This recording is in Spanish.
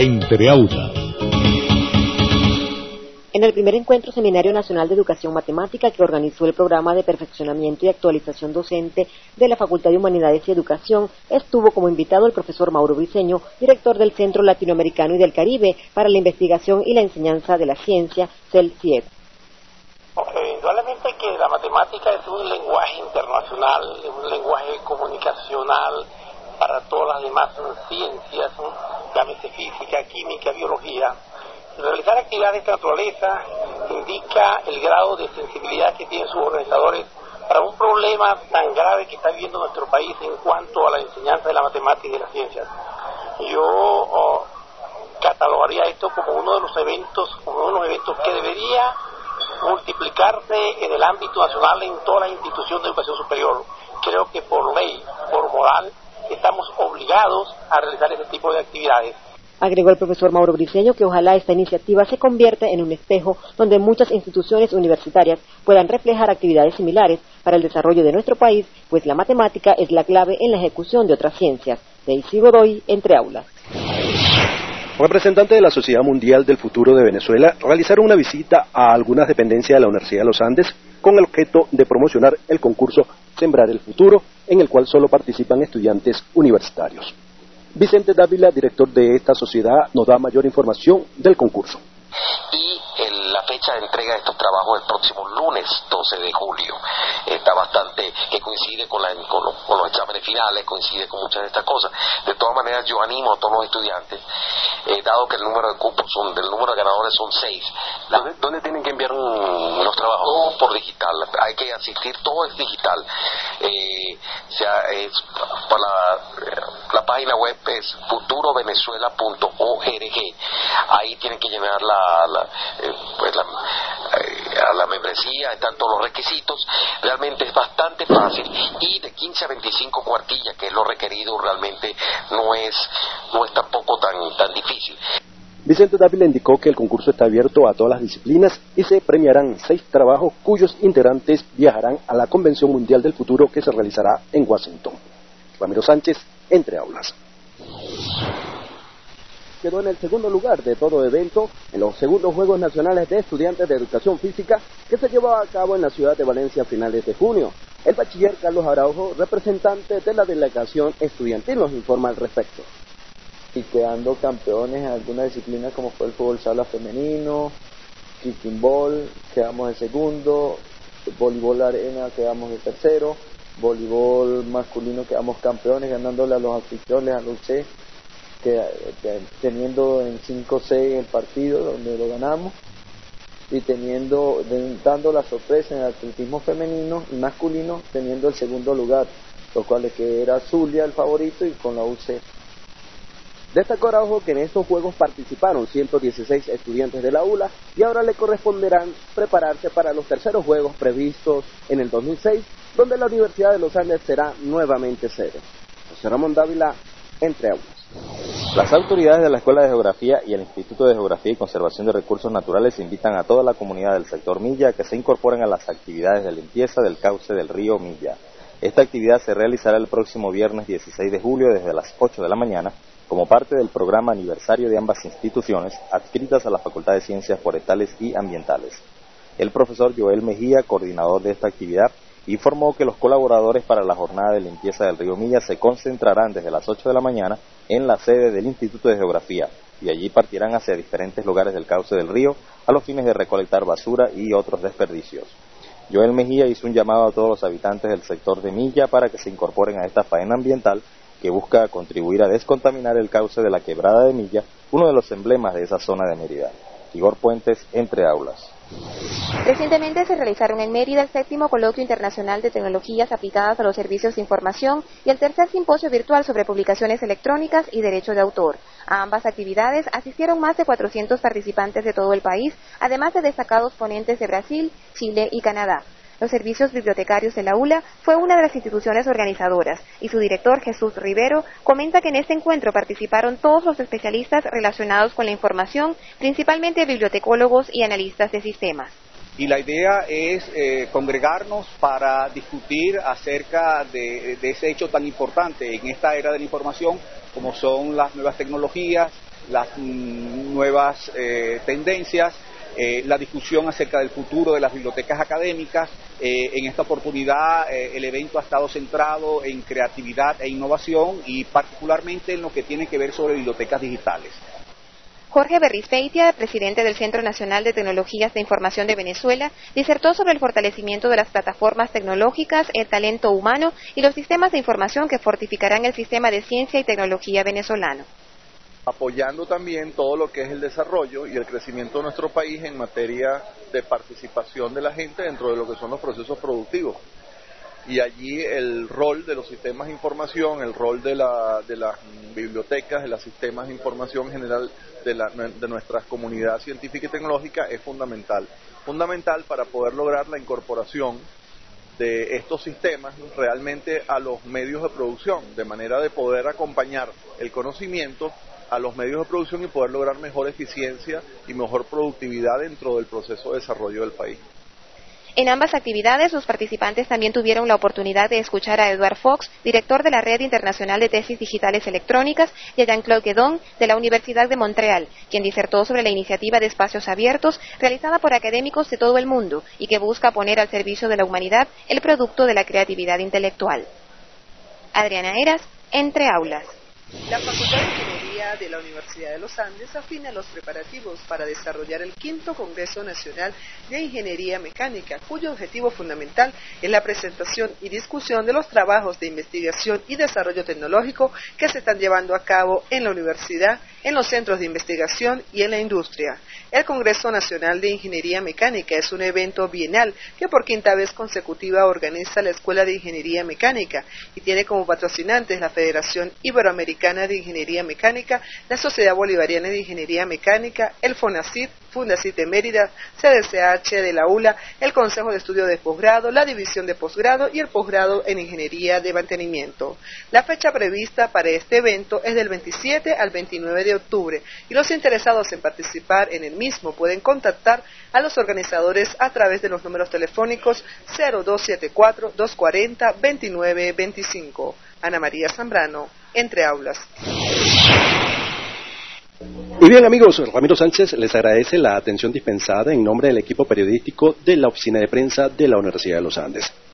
Entre Aulas. En el primer encuentro Seminario Nacional de Educación Matemática que organizó el Programa de Perfeccionamiento y Actualización Docente de la Facultad de Humanidades y Educación, estuvo como invitado el profesor Mauro Briceño, director del Centro Latinoamericano y del Caribe para la Investigación y la Enseñanza de la Ciencia, CELCIED. Indudablemente que la matemática es un lenguaje internacional, es un lenguaje comunicacional para todas las demás ciencias, llámese física, química, biología. Realizar actividades de esta naturaleza indica el grado de sensibilidad que tienen sus organizadores para un problema tan grave que está viviendo nuestro país en cuanto a la enseñanza de la matemática y de las ciencias. Yo catalogaría esto como uno de los eventos que debería multiplicarse en el ámbito nacional en todas las instituciones de educación superior. Creo que por ley, por moral, estamos obligados a realizar ese tipo de actividades. Agregó el profesor Mauro Briceño que ojalá esta iniciativa se convierta en un espejo donde muchas instituciones universitarias puedan reflejar actividades similares para el desarrollo de nuestro país, pues la matemática es la clave en la ejecución de otras ciencias. Daisy Godoy, Entre Aulas. Representantes de la Sociedad Mundial del Futuro de Venezuela realizaron una visita a algunas dependencias de la Universidad de los Andes con el objeto de promocionar el concurso Sembrar el Futuro, en el cual solo participan estudiantes universitarios. Vicente Dávila, director de esta sociedad, nos da mayor información del concurso. Y la fecha de entrega de estos trabajos es el próximo lunes 12 de julio. Está bastante, que coincide con los exámenes finales, coincide con muchas de estas cosas. De todas maneras, yo animo a todos los estudiantes, dado que el número de cupos del número de ganadores son 6. ¿Dónde tienen que enviar los trabajos? Todo por digital. Hay que asistir, todo es digital. La página web es futurovenezuela.org. Ahí tienen que llenar a la membresía, están todos los requisitos. Realmente es bastante fácil y de 15 a 25 cuartillas, que es lo requerido, realmente no es tampoco tan difícil. Vicente Dávila indicó que el concurso está abierto a todas las disciplinas y se premiarán 6 trabajos cuyos integrantes viajarán a la Convención Mundial del Futuro que se realizará en Washington. Ramiro Sánchez, Entre Aulas. Quedó en el segundo lugar de todo evento en los segundos Juegos Nacionales de Estudiantes de Educación Física que se llevó a cabo en la ciudad de Valencia a finales de junio. El bachiller Carlos Araujo, representante de la delegación estudiantil, nos informa al respecto. Y quedando campeones en algunas disciplinas como fue el fútbol sala femenino, kicking ball, quedamos de segundo, voleibol arena quedamos de tercero, voleibol masculino quedamos campeones ganándole a los anfitriones, a los UC, teniendo en 5-6 el partido donde lo ganamos y dando la sorpresa en el atletismo femenino y masculino teniendo el segundo lugar, lo cual es que era Zulia el favorito y con la UC. Destacó Araujo que en estos juegos participaron 116 estudiantes de la ULA y ahora le corresponderán prepararse para los terceros juegos previstos en el 2006, donde la Universidad de los Andes será nuevamente sede. José Ramón Dávila, Entre Aulas. Las autoridades de la Escuela de Geografía y el Instituto de Geografía y Conservación de Recursos Naturales invitan a toda la comunidad del sector Milla a que se incorporen a las actividades de limpieza del cauce del río Milla. Esta actividad se realizará el próximo viernes 16 de julio desde las 8 de la mañana como parte del programa aniversario de ambas instituciones adscritas a la Facultad de Ciencias Forestales y Ambientales. El profesor Joel Mejía, coordinador de esta actividad, informó que los colaboradores para la jornada de limpieza del río Milla se concentrarán desde las 8 de la mañana en la sede del Instituto de Geografía y allí partirán hacia diferentes lugares del cauce del río a los fines de recolectar basura y otros desperdicios. Joel Mejía hizo un llamado a todos los habitantes del sector de Milla para que se incorporen a esta faena ambiental que busca contribuir a descontaminar el cauce de la quebrada de Milla, uno de los emblemas de esa zona de Mérida. Igor Puentes, Entre Aulas. Recientemente se realizaron en Mérida el 7º Coloquio Internacional de Tecnologías Aplicadas a los Servicios de Información y el tercer simposio virtual sobre publicaciones electrónicas y derecho de autor. A ambas actividades asistieron más de 400 participantes de todo el país, además de destacados ponentes de Brasil, Chile y Canadá. Los servicios bibliotecarios de la ULA fue una de las instituciones organizadoras y su director Jesús Rivero comenta que en este encuentro participaron todos los especialistas relacionados con la información, principalmente bibliotecólogos y analistas de sistemas. Y la idea es congregarnos para discutir acerca de ese hecho tan importante en esta era de la información, como son las nuevas tecnologías, las nuevas tendencias, la discusión acerca del futuro de las bibliotecas académicas. En esta oportunidad el evento ha estado centrado en creatividad e innovación y particularmente en lo que tiene que ver sobre bibliotecas digitales. Jorge Berrizbeitia, presidente del Centro Nacional de Tecnologías de Información de Venezuela, disertó sobre el fortalecimiento de las plataformas tecnológicas, el talento humano y los sistemas de información que fortificarán el sistema de ciencia y tecnología venezolano. Apoyando también todo lo que es el desarrollo y el crecimiento de nuestro país en materia de participación de la gente dentro de lo que son los procesos productivos. Y allí el rol de los sistemas de información, el rol de las bibliotecas, de los sistemas de información general de nuestra comunidad científica y tecnológica es fundamental. Fundamental para poder lograr la incorporación de estos sistemas realmente a los medios de producción, de manera de poder acompañar el conocimiento a los medios de producción y poder lograr mejor eficiencia y mejor productividad dentro del proceso de desarrollo del país. En ambas actividades, los participantes también tuvieron la oportunidad de escuchar a Edward Fox, director de la Red Internacional de Tesis Digitales Electrónicas, y a Jean-Claude Guédon, de la Universidad de Montreal, quien disertó sobre la iniciativa de espacios abiertos realizada por académicos de todo el mundo y que busca poner al servicio de la humanidad el producto de la creatividad intelectual. Adriana Heras, Entre Aulas. La Facultad de Ingeniería de la Universidad de los Andes afina los preparativos para desarrollar el 5º Congreso Nacional de Ingeniería Mecánica, cuyo objetivo fundamental es la presentación y discusión de los trabajos de investigación y desarrollo tecnológico que se están llevando a cabo en la universidad, en los centros de investigación y en la industria. El Congreso Nacional de Ingeniería Mecánica es un evento bienal que por 5ª vez consecutiva organiza la Escuela de Ingeniería Mecánica y tiene como patrocinantes la Federación Iberoamericana de Ingeniería Mecánica, la Sociedad Bolivariana de Ingeniería Mecánica, el FONACYT, Fundacit de Mérida, CDCH de la ULA, el Consejo de Estudio de Posgrado, la División de Posgrado y el Posgrado en Ingeniería de Mantenimiento. La fecha prevista para este evento es del 27 al 29 de octubre y los interesados en participar en el mismo pueden contactar a los organizadores a través de los números telefónicos 0274-240-2925. Ana María Zambrano, Entre Aulas. Muy bien, amigos, Ramiro Sánchez les agradece la atención dispensada en nombre del equipo periodístico de la Oficina de Prensa de la Universidad de los Andes.